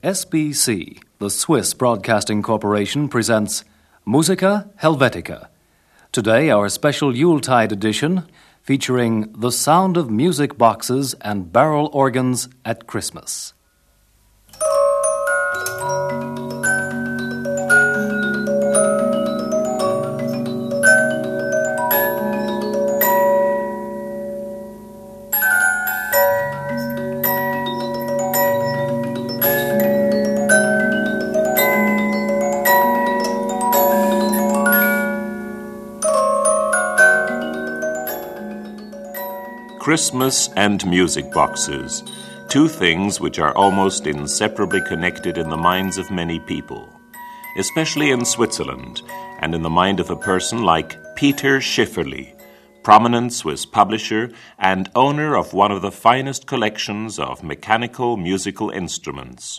SBC, the Swiss Broadcasting Corporation, presents Musica Helvetica. Today, our special Yuletide edition featuring the sound of music boxes and barrel organs at Christmas. Christmas and music boxes, two things which are almost inseparably connected in the minds of many people, especially in Switzerland and in the mind of a person like Peter Schifferli, prominent Swiss publisher and owner of one of the finest collections of mechanical musical instruments.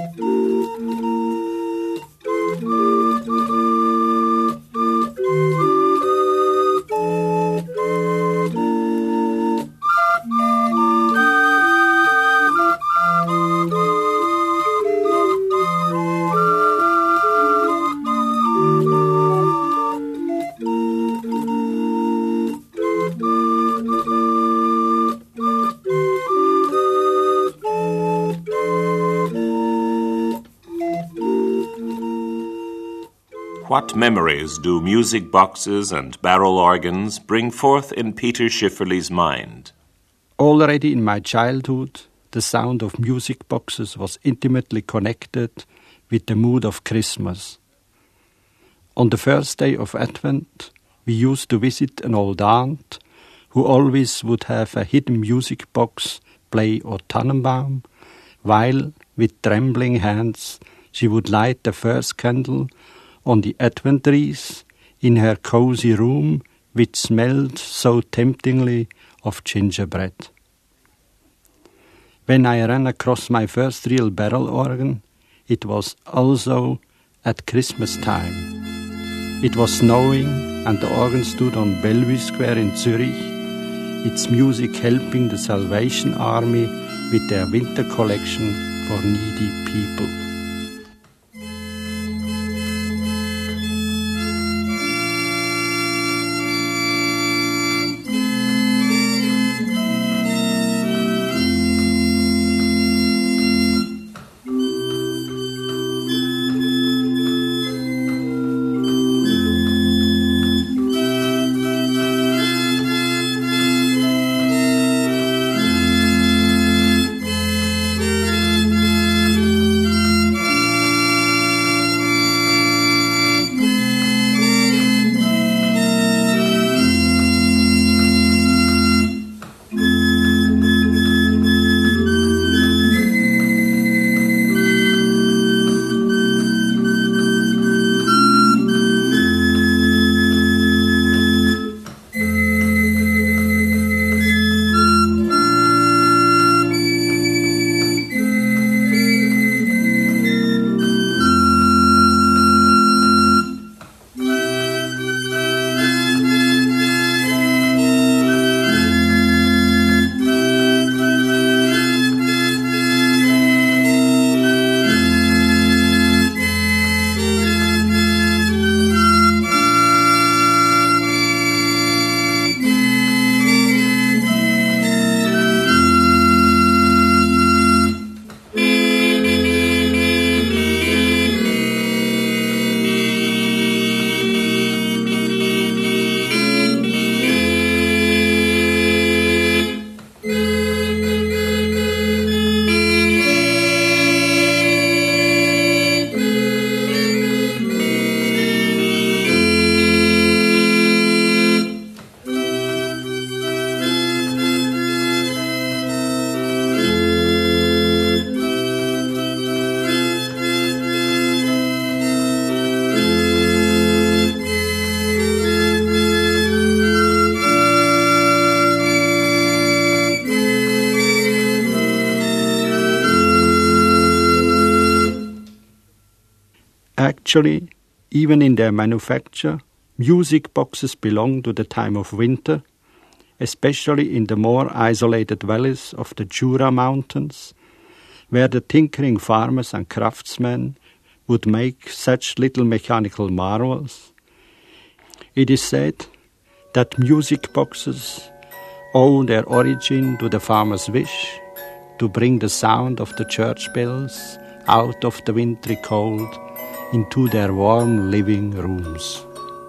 What memories do music boxes and barrel organs bring forth in Peter Schifferli's mind? Already in my childhood, the sound of music boxes was intimately connected with the mood of Christmas. On the first day of Advent, we used to visit an old aunt who always would have a hidden music box play O Tannenbaum, while, with trembling hands, she would light the first candle on the Advent trees in her cozy room, which smelled so temptingly of gingerbread. When I ran across my first real barrel organ, it was also at Christmas time. It was snowing and the organ stood on Bellevue Square in Zurich, its music helping the Salvation Army with their winter collection for needy people. Actually, even in their manufacture, music boxes belong to the time of winter, especially in the more isolated valleys of the Jura Mountains, where the tinkering farmers and craftsmen would make such little mechanical marvels. It is said that music boxes owe their origin to the farmer's wish to bring the sound of the church bells out of the wintry cold into their warm living rooms.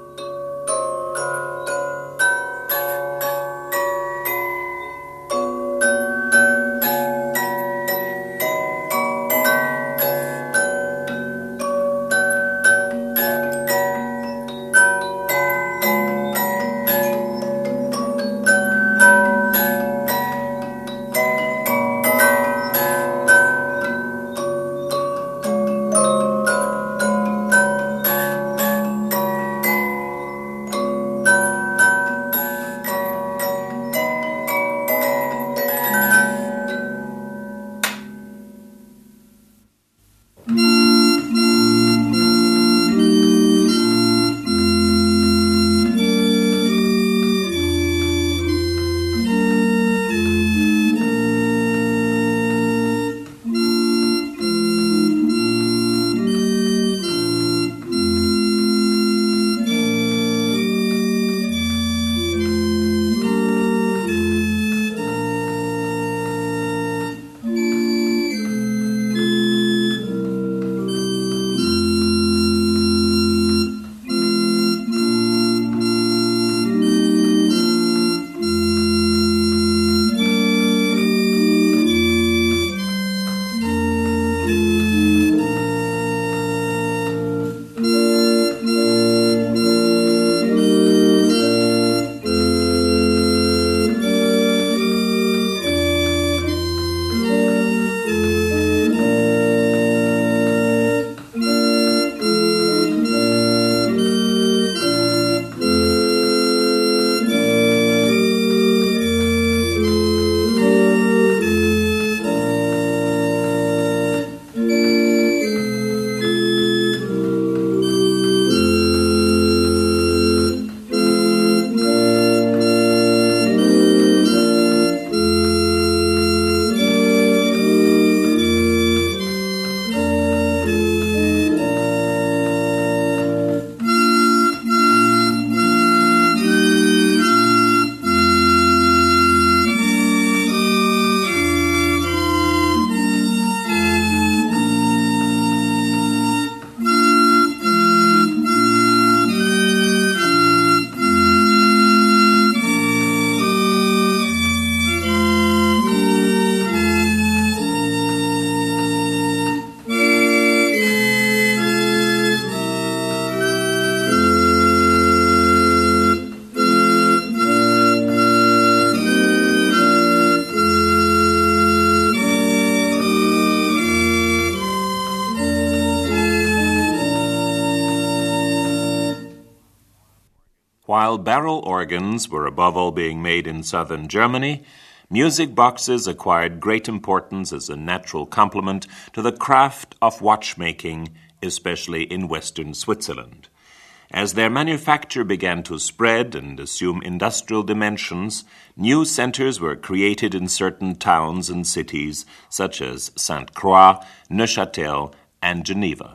While barrel organs were above all being made in southern Germany, music boxes acquired great importance as a natural complement to the craft of watchmaking, especially in western Switzerland. As their manufacture began to spread and assume industrial dimensions, new centers were created in certain towns and cities, such as St. Croix, Neuchâtel, and Geneva.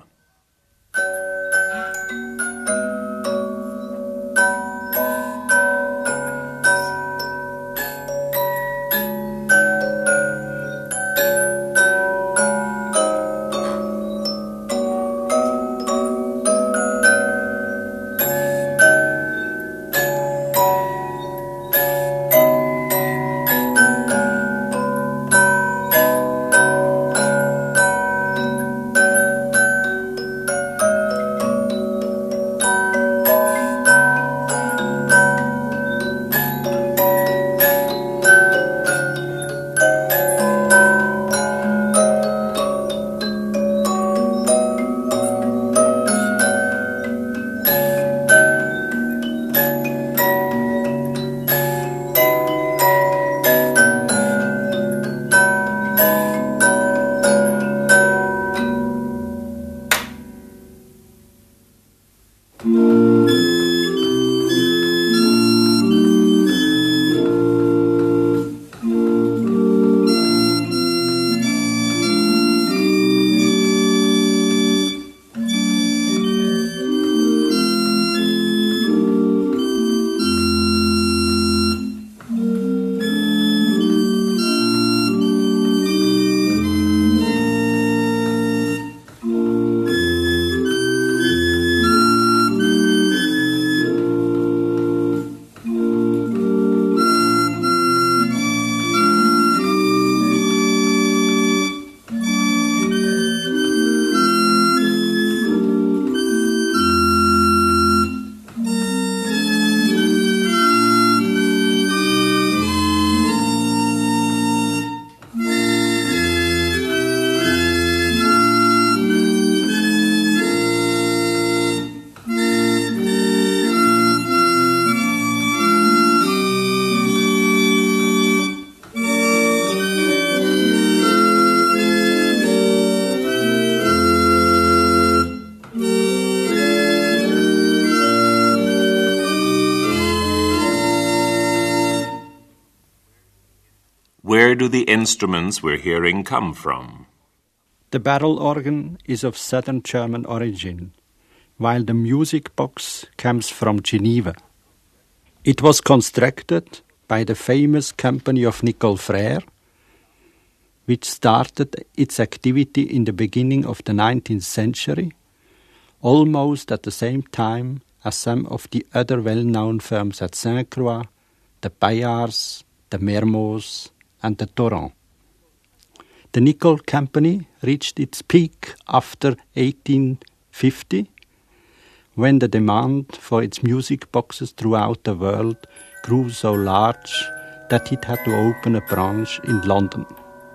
where do the instruments we're hearing come from? The barrel organ is of southern German origin, while the music box comes from Geneva. It was constructed by the famous company of Nicole Frère, which started its activity in the beginning of the 19th century, almost at the same time as some of the other well-known firms at Sainte-Croix, the Bayards, the Mermoz, and the Torrent. The Nicole Company reached its peak after 1850, when the demand for its music boxes throughout the world grew so large that it had to open a branch in London.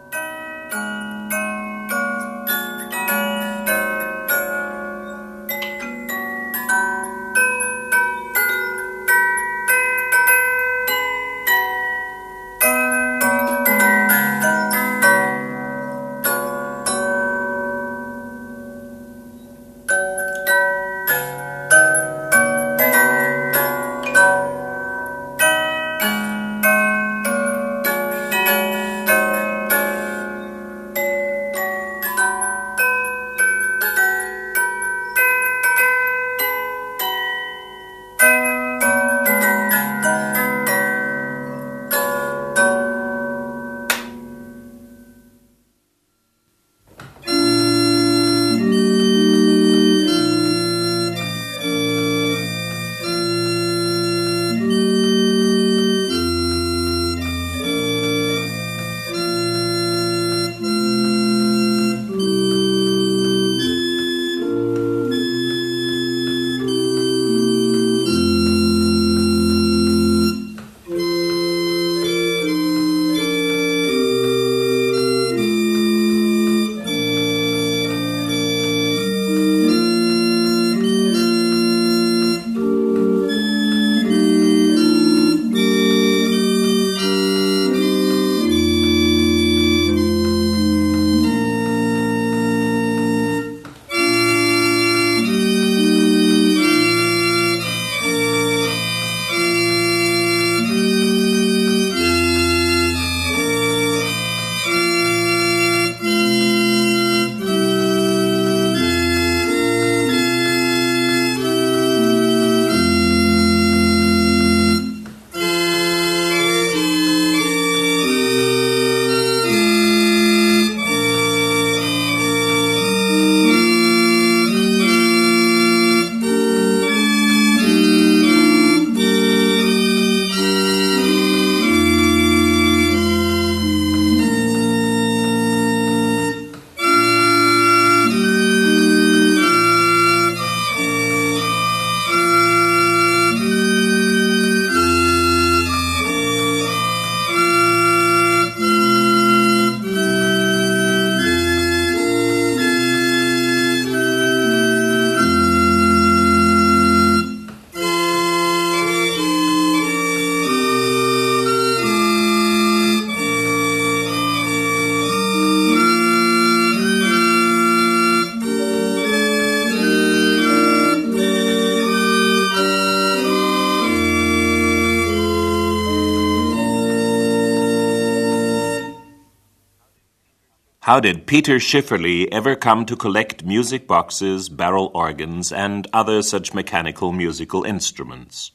How did Peter Schifferle ever come to collect music boxes, barrel organs, and other such mechanical musical instruments?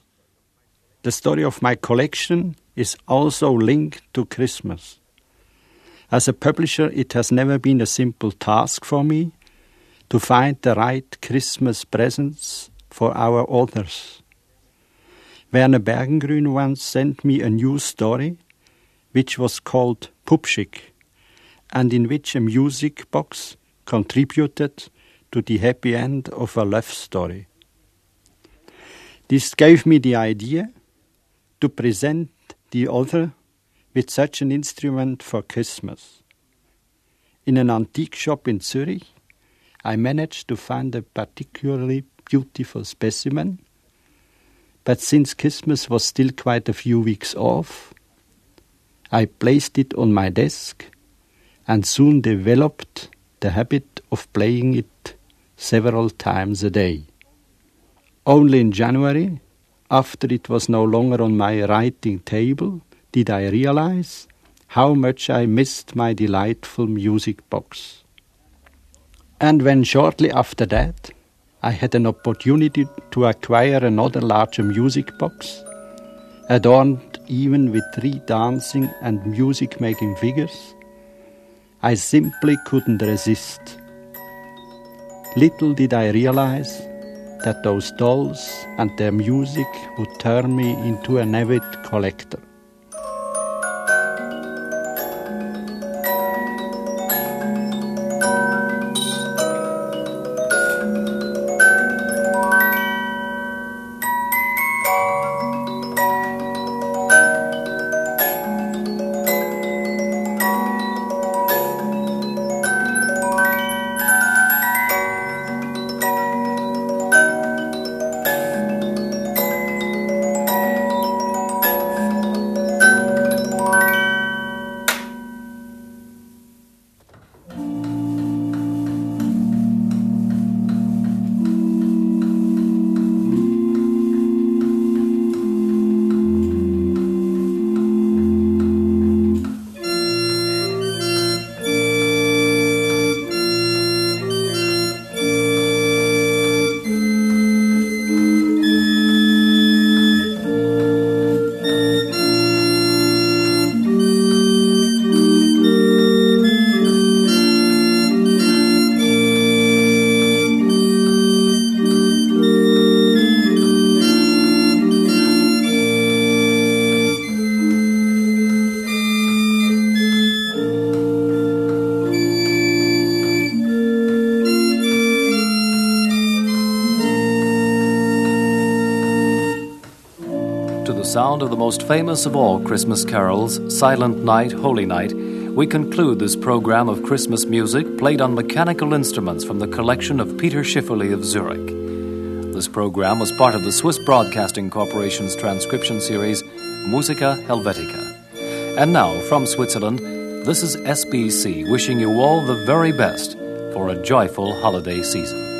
The story of my collection is also linked to Christmas. As a publisher, it has never been a simple task for me to find the right Christmas presents for our authors. Werner Bergengruen once sent me a news story which was called Pupschick, and in which a music box contributed to the happy end of a love story. This gave me the idea to present the author with such an instrument for Christmas. In an antique shop in Zurich, I managed to find a particularly beautiful specimen, but since Christmas was still quite a few weeks off, I placed it on my desk and soon developed the habit of playing it several times a day. Only in January, after it was no longer on my writing table, did I realize how much I missed my delightful music box. And when shortly after that I had an opportunity to acquire another larger music box, adorned even with 3 dancing and music-making figures, I simply couldn't resist. Little did I realize that those dolls and their music would turn me into an avid collector. Sound of the most famous of all Christmas carols, Silent Night, Holy Night, we conclude this program of Christmas music played on mechanical instruments from the collection of Peter Schifferle of Zurich. This program was part of the Swiss Broadcasting Corporation's transcription series, Musica Helvetica. And now, from Switzerland, this is SBC wishing you all the very best for a joyful holiday season.